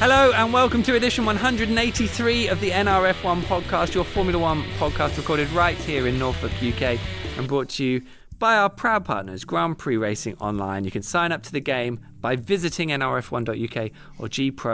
Hello and welcome to edition 183 of the NRF1 podcast, your Formula One podcast recorded right here in Norfolk, UK, and brought to you by our proud partners, Grand Prix Racing Online. You can sign up to the game by visiting nrf1.uk or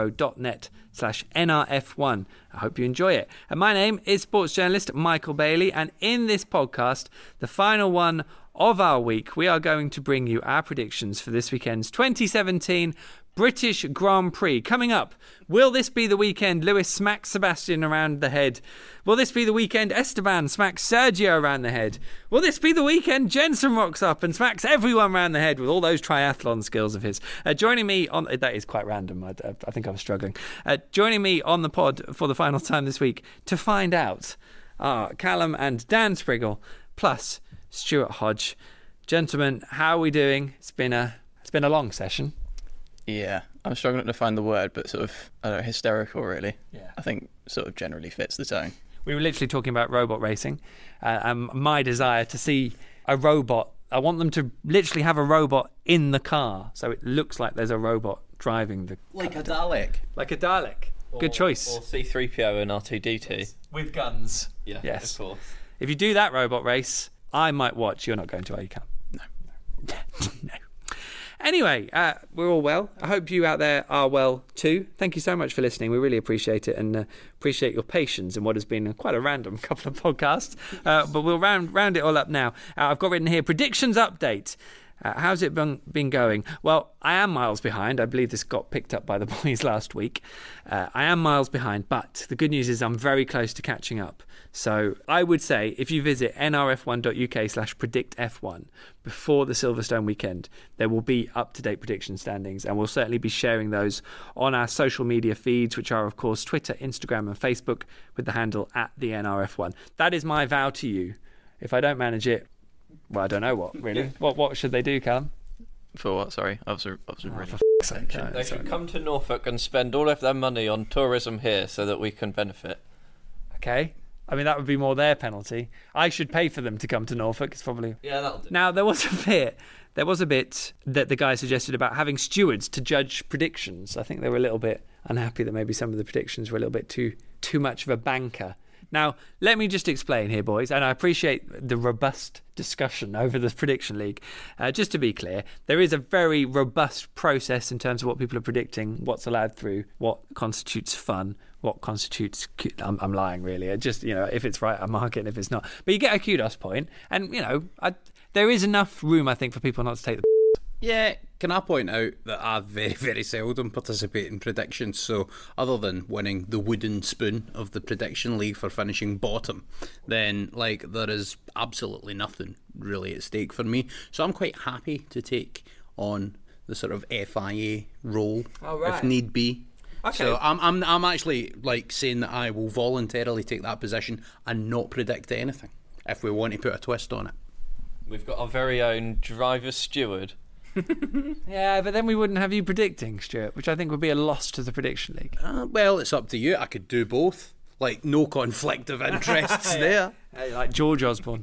gpro.net/nrf1. I hope you enjoy it. And my name is sports journalist Michael Bailey, and in this podcast, the final one of our week, we are going to bring you our predictions for this weekend's 2017 British Grand Prix. Coming up, will this be the weekend Lewis smacks Sebastian around the head? Will this be the weekend Esteban smacks Sergio around the head? Will this be the weekend Jenson rocks up and smacks everyone around the head with all those triathlon skills of his? Joining me on... That is quite random. I think I was struggling. Joining me on the pod for the final time this week to find out are Callum and Dan Spriggle, plus Stuart Hodge. Gentlemen, how are we doing? It's been a long session. Yeah, I'm struggling to find the word, but sort of, I don't know, hysterical, really. Yeah. I think sort of generally fits the tone. We were literally talking about robot racing, and my desire to see a robot. I want them to literally have a robot in the car, so it looks like there's a robot driving the Like a Dalek. Like a Dalek. Good choice. Or C-3PO and R2-D2. With guns. Yeah, yes. of course. If you do that robot race, I might watch. You're not going to, are you, Cam? No. No. Anyway, we're all well. I hope you out there are well too. Thank you so much for listening. We really appreciate it and appreciate your patience in what has been quite a random couple of podcasts. But we'll round it all up now. I've got written here, predictions update. How's it been going? Well, I am miles behind. I believe this got picked up by the boys last week. I am miles behind, but the good news is I'm very close to catching up. So I would say if you visit nrf1.uk/predictf1 before the Silverstone weekend, there will be up-to-date prediction standings, and we'll certainly be sharing those on our social media feeds, which are, of course, Twitter, Instagram and Facebook with the handle @the_NRF1. That is my vow to you. If I don't manage it, well, I don't know what, really. What should they do, Callum? For what? Sorry, I was really... They should come to Norfolk and spend all of their money on tourism here so that we can benefit. Okay. I mean, that would be more their penalty. I should pay for them to come to Norfolk. It's probably... Yeah, that'll do. Now, there was a bit that the guy suggested about having stewards to judge predictions. I think they were a little bit unhappy that maybe some of the predictions were a little bit too much of a banker. Now, let me just explain here, boys, and I appreciate the robust discussion over the Prediction League. Just to be clear, there is a very robust process in terms of what people are predicting, what's allowed through, what constitutes fun, what constitutes... I'm lying, really. Just, if it's right, I mark it, and if it's not. But you get a kudos point, and, there is enough room, I think, for people not to take the... Yeah, can I point out that I very, very seldom participate in predictions, so other than winning the wooden spoon of the Prediction League for finishing bottom, then, there is absolutely nothing really at stake for me. So I'm quite happy to take on the sort of FIA role, if need be. Okay. So I'm actually, saying that I will voluntarily take that position and not predict anything, if we want to put a twist on it. We've got our very own driver steward. Yeah, but then we wouldn't have you predicting, Stuart, which I think would be a loss to the Prediction League. Well, it's up to you. I could do both. No conflict of interests there. Like George Osborne.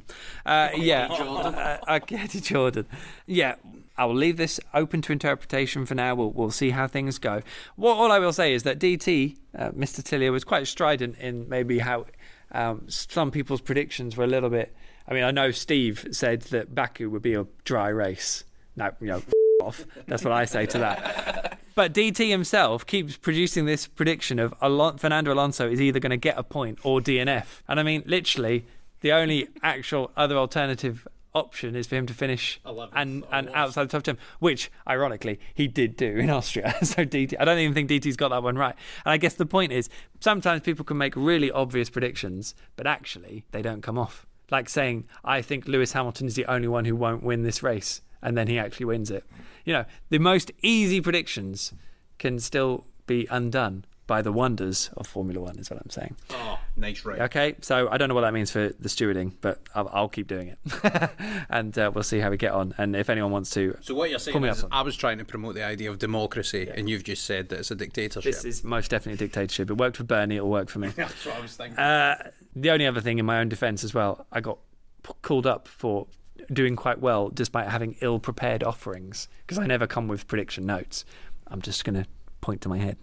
Eddie Jordan. Yeah, I will leave this open to interpretation for now. We'll see how things go. All I will say is that DT, Mr. Tillier, was quite strident in maybe how some people's predictions were a little bit... I mean, I know Steve said that Baku would be a dry race. No, off. That's what I say to that. But DT himself keeps producing this prediction of Fernando Alonso is either going to get a point or DNF. And I mean, literally, the only actual other alternative option is for him to finish 11th and outside the top 10, which, ironically, he did do in Austria. So DT, I don't even think DT's got that one right. And I guess the point is, sometimes people can make really obvious predictions, but actually, they don't come off. Like saying, I think Lewis Hamilton is the only one who won't win this race. And then he actually wins it. The most easy predictions can still be undone by the wonders of Formula One, is what I'm saying. Oh, nice right. Okay, so I don't know what that means for the stewarding, but I'll keep doing it. And we'll see how we get on. And if anyone wants to... So what you're saying is I was trying to promote the idea of democracy, and you've just said that it's a dictatorship. This is most definitely a dictatorship. It worked for Bernie, it'll work for me. That's what I was thinking. The only other thing in my own defence as well, I got called up for doing quite well despite having ill-prepared offerings, because I never come with prediction notes. I'm just going to point to my head now.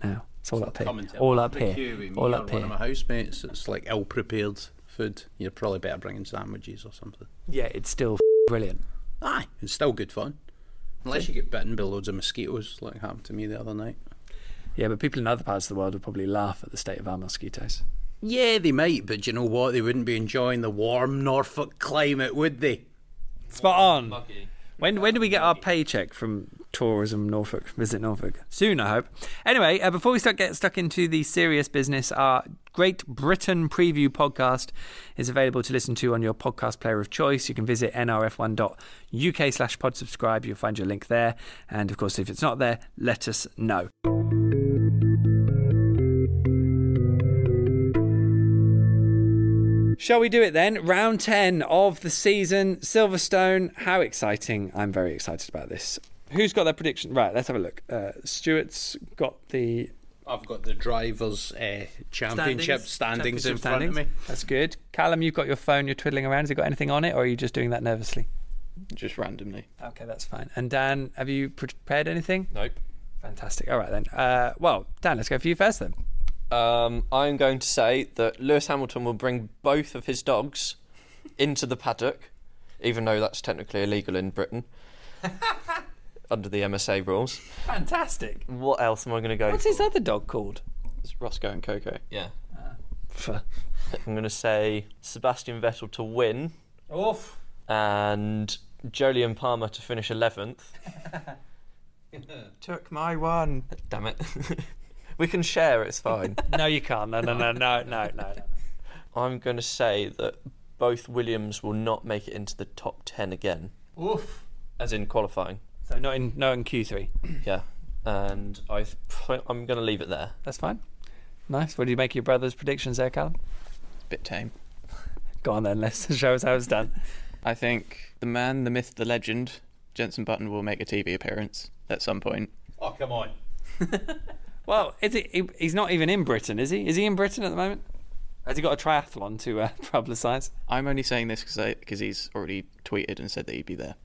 It's all up here. Coming to All a up barbecue here. with me All or up one here. of my housemates, it's like ill-prepared food. You're probably better bringing sandwiches or something. Yeah, it's still brilliant. Aye, it's still good fun. Unless you get bitten by loads of mosquitoes, like happened to me the other night. Yeah, but people in other parts of the world would probably laugh at the state of our mosquitoes. Yeah, they might, but you know what? They wouldn't be enjoying the warm Norfolk climate, would they? Spot on. Muggy. When do we get our paycheck from Tourism Norfolk? Visit Norfolk soon, I hope. Anyway, before we get stuck into the serious business, our Great Britain Preview podcast is available to listen to on your podcast player of choice. You can visit nrf1.uk/podsubscribe. You'll find your link there. And of course, if it's not there, let us know. Shall we do it then? Round 10 of the season. Silverstone. How exciting. I'm very excited about this. Who's got their prediction? Right, let's have a look. Stuart's got the I've got the drivers' championship standings in front of me. That's good. Callum, you've got your phone, you're twiddling around. Has it got anything on it, or are you just doing that nervously? Just randomly. Okay, that's fine. And Dan, have you prepared anything? Nope. Fantastic. All right then. Well, Dan, let's go for you first then. I'm going to say that Lewis Hamilton will bring both of his dogs into the paddock, even though that's technically illegal in Britain under the MSA rules. Fantastic. What else am I going to go What's for? his other dog called? It's Roscoe and Coco. Yeah. For... I'm going to say Sebastian Vettel to win Oof. and Jolyon Palmer to finish 11th. Took my one. Damn it. We can share, it's fine. No, you can't. No. I'm going to say that both Williams will not make it into the top 10 again, Oof. as in qualifying. So not in Q3. Yeah. And I'm going to leave it there. That's fine. Nice. What do you make of your brother's predictions there, Callum? Bit tame. Go on then. Let's show us how it's done. I think the man, the myth, the legend, Jenson Button will make a TV appearance at some point. Oh, come on. Well, he's not even in Britain, is he? Is he in Britain at the moment? Has he got a triathlon to publicise? I'm only saying this because he's already tweeted and said that he'd be there.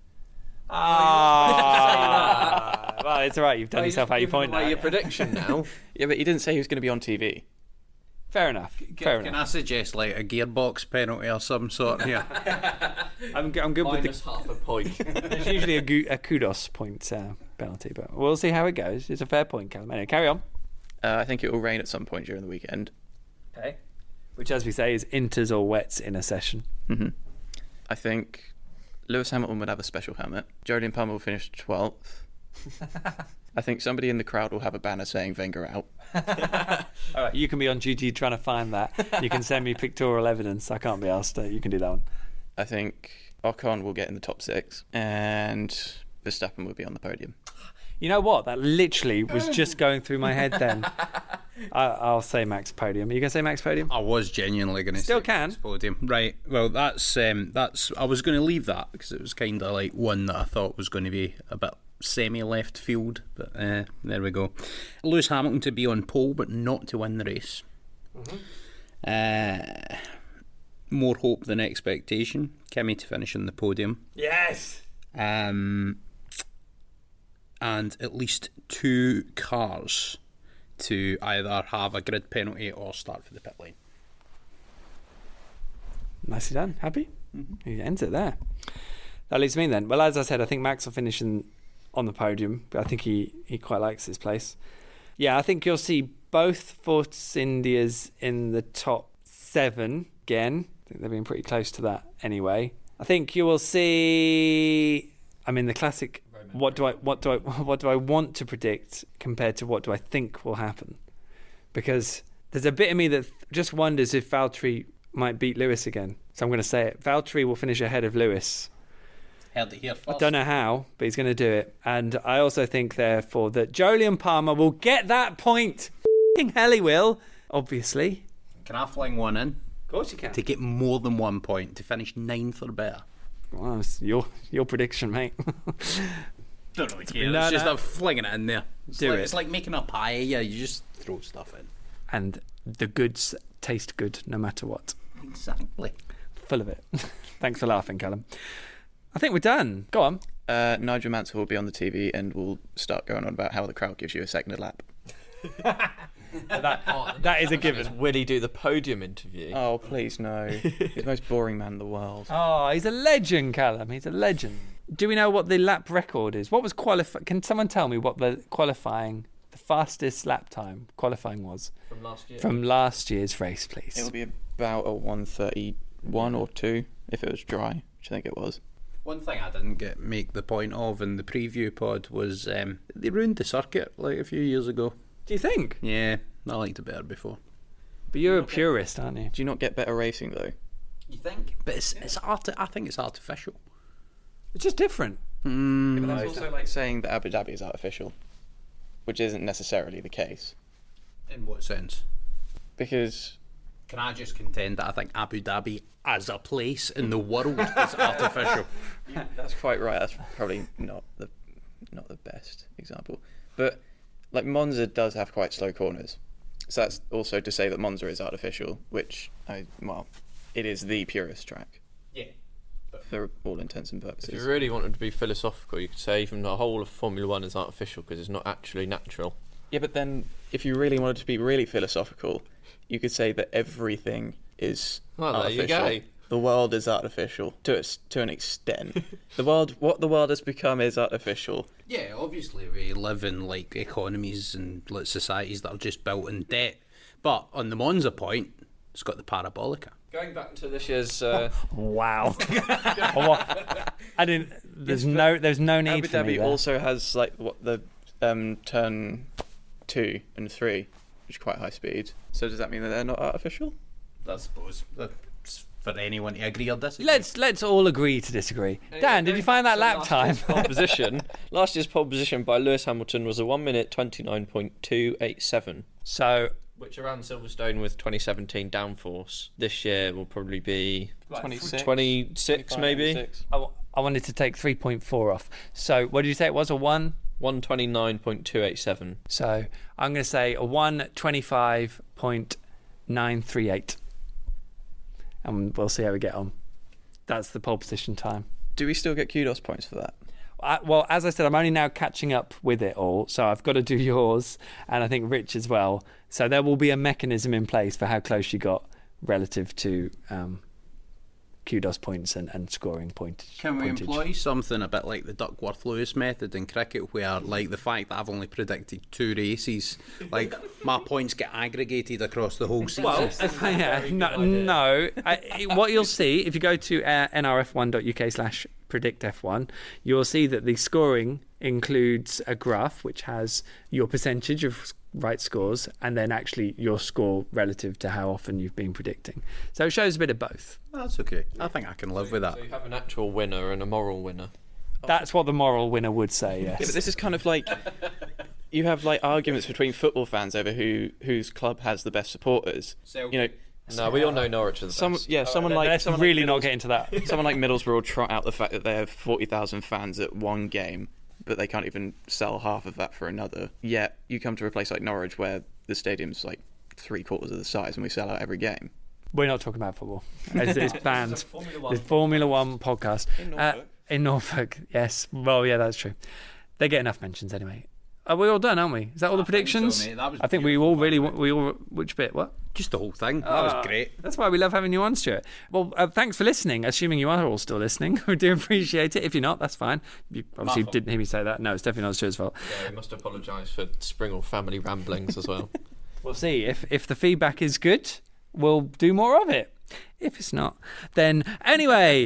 Well, it's all right. You've done yourself how you point now. Your prediction now. Yeah, but he didn't say he was going to be on TV. Fair enough. Fair Can enough. I suggest like a gearbox penalty or some sort here? I'm good with Minus half a point. There's usually a kudos point penalty, but we'll see how it goes. It's a fair point, Callum. Anyway, carry on. I think it will rain at some point during the weekend. Okay. Which, as we say, is inters or wets in a session. Mm-hmm. I think Lewis Hamilton would have a special helmet. Jolyon Palmer will finish 12th. I think somebody in the crowd will have a banner saying Wenger out. All right, you can be on duty trying to find that. You can send me pictorial evidence. I can't be asked. You can do that one. I think Ocon will get in the top 6 and Verstappen will be on the podium. You know what? That literally was just going through my head then. I'll say Max Podium. Are you going to say Max Podium? I was genuinely going to Still say can. Max Podium. Right. Well, that's. I was going to leave that because it was kind of like one that I thought was going to be a bit semi-left field, but there we go. Lewis Hamilton to be on pole, but not to win the race. Mm-hmm. More hope than expectation. Kimi to finish on the podium. Yes. And at least 2 cars to either have a grid penalty or start for the pit lane. Nicely done. Happy? Mm-hmm. He ends it there. That leaves me then. Well, as I said, I think Max will finish on the podium, but I think he quite likes his place. Yeah, I think you'll see both Force Indias in the top 7 again. I think they've been pretty close to that anyway. I think you will see. I mean, the classic. What do I want to predict compared to what do I think will happen? Because there's a bit of me that just wonders if Valtteri might beat Lewis again. So I'm going to say it. Valtteri will finish ahead of Lewis. Heard it here first. I don't know how, but he's going to do it. And I also think, therefore, that Jolyon Palmer will get that point. F***ing hell he will, obviously. Can I fling one in? Of course you can. To get more than 1 point, to finish 9th or better. Well, it's your prediction, mate. Don't really care. No, it's just no. I'm flinging it in there. Do it. It's like making a paella. You just throw stuff in. And the goods taste good no matter what. Exactly. Full of it. Thanks for laughing, Callum. I think we're done. Go on. Nigel Mansell will be on the TV and will start going on about how the crowd gives you a second lap. That is a given. Will he do the podium interview? Oh, please no. He's the most boring man in the world. Oh, he's a legend, Callum. He's a legend. Do we know what the lap record is? What was Can someone tell me what the fastest lap time qualifying was From last year? from last year's race, please? It'll be about a 1:31 or 2 if it was dry, which I think it was. One thing I didn't make the point of in the preview pod was they ruined the circuit like a few years ago. Do you think? Yeah, I liked it better before. But you're a purist, aren't you? Do you not get better racing though? You think? But I think it's artificial. It's just different. But that's also like saying that Abu Dhabi is artificial, which isn't necessarily the case. In what sense? Because Can I just contend that I think Abu Dhabi as a place in the world is artificial? that's quite right. That's probably not the best example. But like Monza does have quite slow corners, so that's also to say that Monza is artificial, which it is the purest track. Yeah. For all intents and If purposes. you really wanted to be philosophical, you could say even the whole of Formula 1 is artificial because it's not actually natural. Yeah, but then if you really wanted to be really philosophical, you could say that everything is Well, there you artificial. go. The world is artificial to an extent. What the world has become is artificial. Yeah, obviously we live in like economies and like societies that are just built in debt. But on the Monza point, it's got the parabolica. Going back to this year's... Wow. I didn't. There's no need Abu for me Dhabi there. also has like what the turn 2 and 3, which is quite high speed. So does that mean that they're not artificial? I suppose that's for anyone to agree or disagree. Let's all agree to disagree. Dan, did you find that lap time? Last year's pole position by Lewis Hamilton was a 1 minute 29.287. So Which around Silverstone with 2017 downforce. This year will probably be 26, 26 maybe. 26. I wanted to take 3.4 off. So what did you say it was? A 1? 129.287. So I'm going to say a 125.938. And we'll see how we get on. That's the pole position time. Do we still get kudos points for that? Well, as I said, I'm only now catching up with it all, so I've got to do yours, and I think Rich as well. So there will be a mechanism in place for how close you got relative to kudos points and scoring pointage. Can we pointage. employ something a bit like the Duckworth-Lewis method in cricket, where like the fact that I've only predicted 2 races, like my points get aggregated across the whole season? Well, what you'll see if you go to nrf1.uk/predictf1, you'll see that the scoring includes a graph which has your percentage of right scores and then actually your score relative to how often you've been predicting. So it shows a bit of both. That's okay. I think I can live with that. So you have an actual winner and a moral winner. That's what the moral winner would say, yes. Yeah, but this is kind of like you have like arguments between football fans over whose club has the best supporters. You know, No, we all know Norwich are the best. Let's really not get into that. Someone like Middlesbrough will trot out the fact that they have 40,000 fans at one game, but they can't even sell half of that for another. Yet you come to a place like Norwich where the stadium's like 3/4 of the size and we sell out every game. We're not talking about football. It's banned. The Formula One podcast. In Norfolk, yes. Well, yeah, that's true. They get enough mentions anyway. Are we all done, aren't we? Is that all the predictions? so, mate. That was I think we all which bit? What? Just the whole thing. That was great. That's why we love having you on, Stuart. Well, thanks for listening, assuming you are all still listening. We do appreciate it. If you're not, that's fine. You obviously didn't hear me say that. No, it's definitely not Stuart's fault. Yeah, we must apologise for Springle family ramblings as well. We'll see. If the feedback is good, we'll do more of it. If it's not, then anyway,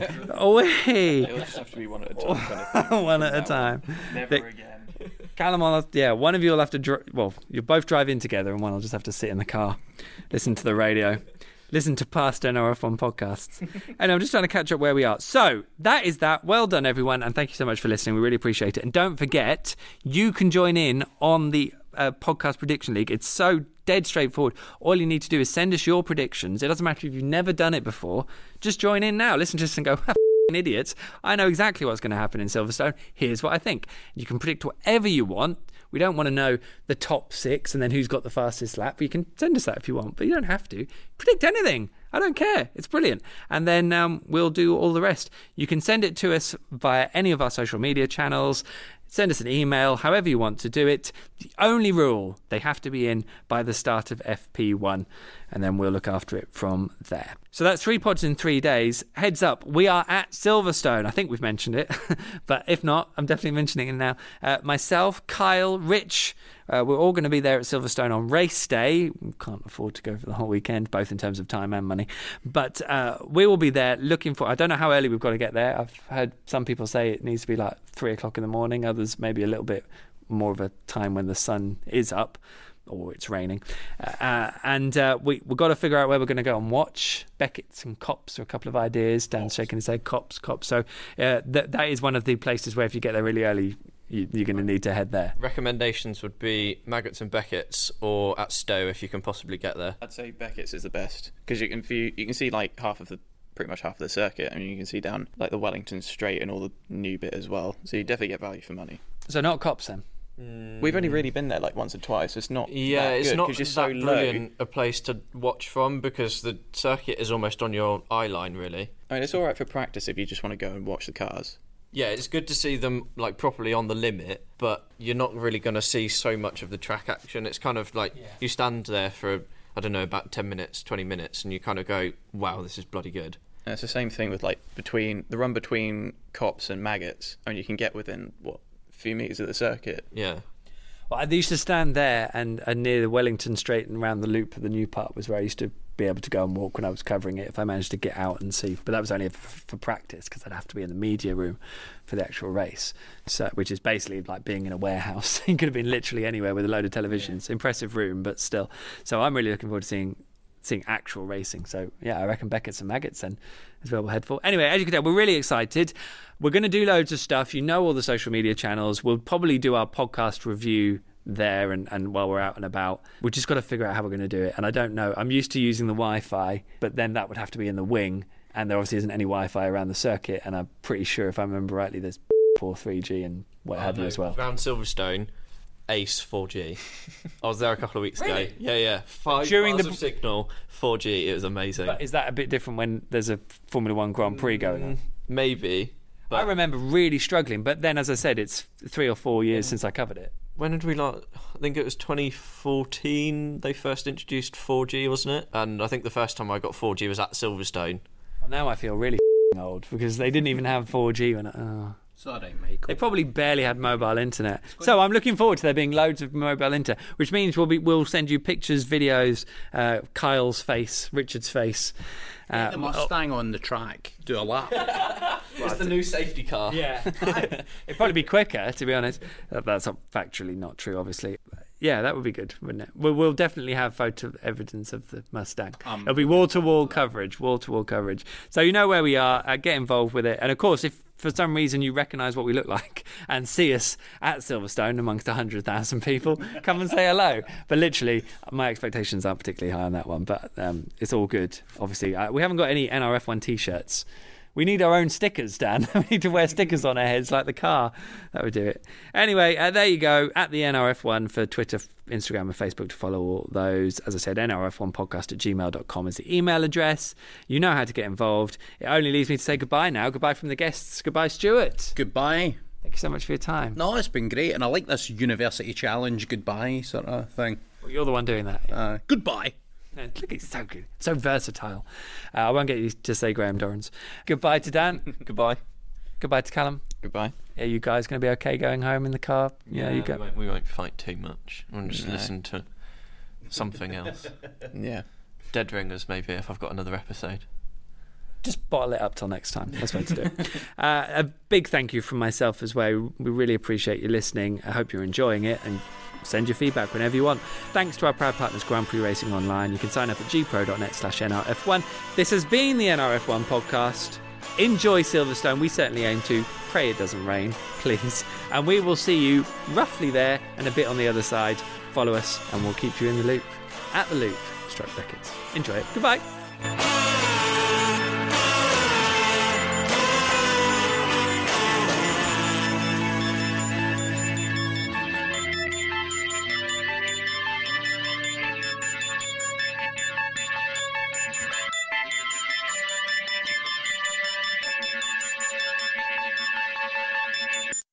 away. It'll just have to be one at a time. Kind of thing. One at a time. Never again. Callum, one of you will have to. You'll both drive in together, and one will just have to sit in the car, listen to the radio, listen to past NRF1 podcasts. And I'm just trying to catch up where we are. So that is that. Well done, everyone, and thank you so much for listening. We really appreciate it. And don't forget, you can join in on the podcast prediction league. It's so dead straightforward. All you need to do is send us your predictions. It doesn't matter if you've never done it before. Just join in now. Listen to us and go, idiots. I know exactly what's going to happen in Silverstone. Here's what I think. You can predict whatever you want. We don't want to know the top 6 and then who's got the fastest lap. You can send us that if you want, but you don't have to. Predict anything. I don't care. It's brilliant. And then we'll do all the rest. You can send it to us via any of our social media channels. send us an email, however you want to do it. The only rule, they have to be in by the start of FP1, and then we'll look after it from there. So that's 3 pods in 3 days. Heads up, we are at Silverstone. I think we've mentioned it, but if not, I'm definitely mentioning it now. Myself, Kyle, Rich, we're all going to be there at Silverstone on race day. We can't afford to go for the whole weekend, both in terms of time and money. But we will be there looking for... I don't know how early we've got to get there. I've heard some people say it needs to be like 3 o'clock in the morning. Others maybe a little bit more of a time when the sun is up or it's raining. We've got to figure out where we're going to go and watch. Beckett's and Copse are a couple of ideas. Dan's shaking his head. Copse. So that is one of the places where if you get there really early, you're going to need to head there. Recommendations would be Maggots and Beckett's or at Stowe if you can possibly get there. I'd say Beckett's is the best because you can see like pretty much half of the circuit. I mean, you can see down like the Wellington Straight and all the new bit as well. So you definitely get value for money. So not Copse then? We've only really been there like once or twice. It's not it's good, not 'cause you're that so brilliant low. a place to watch from because the circuit is almost on your eye line, really. I mean, it's all right for practice if you just want to go and watch the cars. Yeah, it's good to see them like properly on the limit, but you're not really going to see so much of the track action. It's kind of like you stand there for, I don't know, about 10 minutes, 20 minutes, and you kind of go, wow, this is bloody good. And it's the same thing with like between Copse and Maggots. I mean, you can get within a few metres of the circuit. Yeah. Well, I used to stand there and near the Wellington Straight and around the loop of the new part was where I used to be able to go and walk when I was covering it if I managed to get out and see. But that was only for practice because I'd have to be in the media room for the actual race, so which is basically like being in a warehouse. You could have been literally anywhere with a load of televisions. Impressive room, but still. So I'm really looking forward to seeing actual racing. So yeah, I reckon Beckett's and Maggots then is where we'll head for. Anyway, as you can tell, we're really excited. We're going to do loads of stuff. You know all the social media channels. We'll probably do our podcast review there and while we're out and about. We've just got to figure out how we're going to do it. And I don't know. I'm used to using the Wi-Fi, but then that would have to be in the wing. And there obviously isn't any Wi-Fi around the circuit. And I'm pretty sure, if I remember rightly, there's 3G and what have you as well. Around Silverstone, Ace 4G. I was there a couple of weeks ago. Yeah. 5 During bars of signal, 4G. It was amazing. But is that a bit different when there's a Formula One Grand Prix going on? Maybe. But I remember really struggling. But then, as I said, it's 3 or 4 years since I covered it. when did we I think it was 2014 they first introduced 4G, wasn't it? And I think the first time I got 4G was at Silverstone. Well, now I feel really old because they didn't even have 4G when Sorry, Michael. They probably barely had mobile internet. So I'm looking forward to there being loads of mobile internet, which means we'll send you pictures, videos, Kyle's face, Richard's face. Get the Mustang on the track, do a lap. It's the new safety car. Yeah. It'd probably be quicker, to be honest. That's factually not true, obviously. Yeah, that would be good, wouldn't it? We'll definitely have photo evidence of the Mustang. It'll be wall-to-wall coverage. So you know where we are. Get involved with it. And, of course, if for some reason you recognise what we look like and see us at Silverstone amongst 100,000 people, come and say hello. But literally, my expectations aren't particularly high on that one. But it's all good, obviously. We haven't got any NRF1 T-shirts. We need our own stickers, Dan. We need to wear stickers on our heads like the car. That would do it. Anyway, there you go. At the NRF1 for Twitter, Instagram and Facebook to follow all those. As I said, nrf1podcast@gmail.com is the email address. You know how to get involved. It only leaves me to say goodbye now. Goodbye from the guests. Goodbye, Stuart. Goodbye. Thank you so much for your time. No, it's been great. And I like this university challenge goodbye sort of thing. Well, you're the one doing that. Goodbye. Look, it's so good. So versatile. I won't get you to say Graham Dorrans. Goodbye to Dan. Goodbye. Goodbye to Callum. Goodbye. Are you guys going to be okay going home in the car? Yeah, you go. We won't fight too much. We'll just listen to something else. Yeah. Dead Ringers, maybe, if I've got another episode. Just bottle it up till next time. That's what to do. A big thank you from myself as well. We really appreciate you listening. I hope you're enjoying it and send your feedback whenever you want. Thanks to our proud partners, Grand Prix Racing Online. You can sign up at gpro.net/NRF1. This has been the NRF1 podcast. Enjoy Silverstone. We certainly aim to. Pray it doesn't rain, please. And we will see you roughly there and a bit on the other side. Follow us and we'll keep you in the loop. At the loop, Struck Records. Enjoy it. Goodbye.